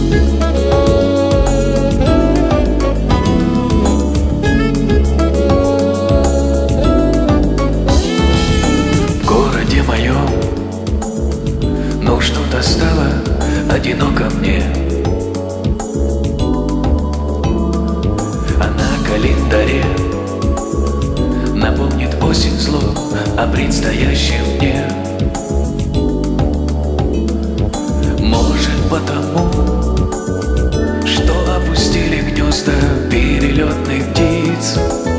В городе моем, но что-то стало одиноко мне. А на календаре напомнит осень зло о предстоящем дне. Может потому, что опустили гнезда перелетных птиц,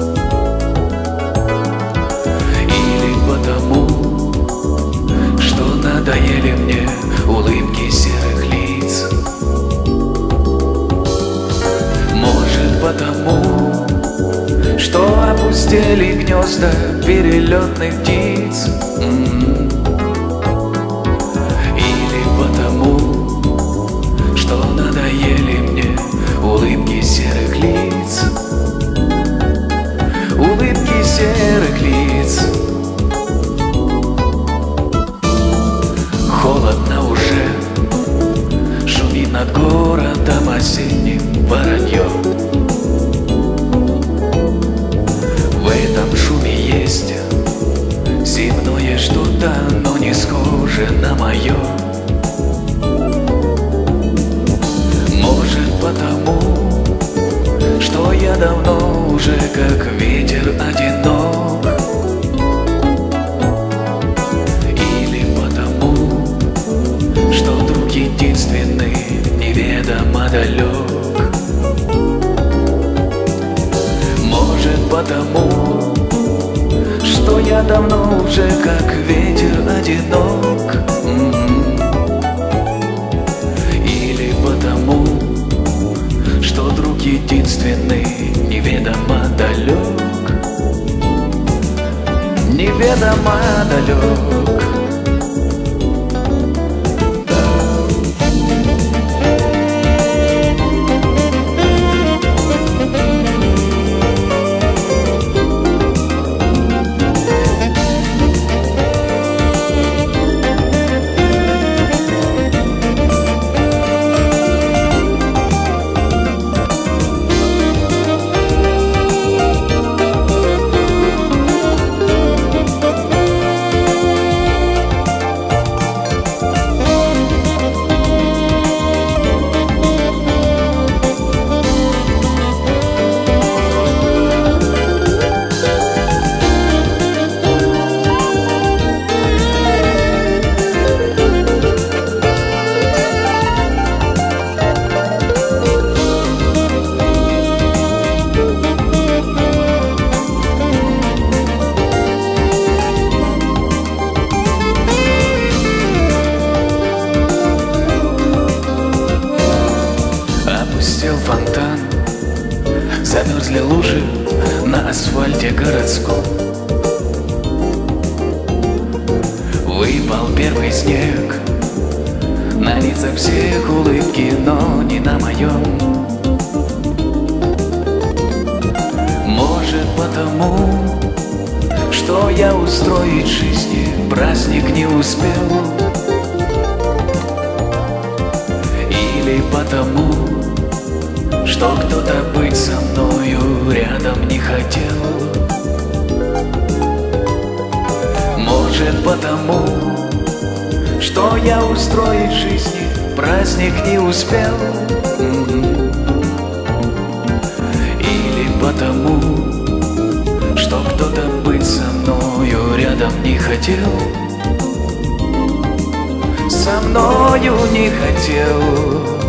или потому, что надоели мне улыбки серых лиц. Может потому, что опустили гнезда перелетных птиц, или потому, что надоели мне улыбки серых лиц. Улыбки серых лиц. Холодно уже, шумит над городом осенним воронье. В этом шуме есть земное что-то, но не схоже на мое. Может потому, что я давно уже как ветер одинок, или потому, что друг единственный неведомо далек. Может потому, что я давно уже как ветер одинок, или потому, что друг единственный неведомо далек. Неведомо далек. Опустел фонтан, замерзли лужи на асфальте городском. Выпал первый снег, на лицах всех улыбки, но не на моем. Может потому, что я устроить жизни праздник не успел, или потому, что кто-то быть со мною рядом не хотел. Может потому, что я устроить жизни праздник не успел, или потому, что кто-то быть со мною рядом не хотел. Со мною не хотел.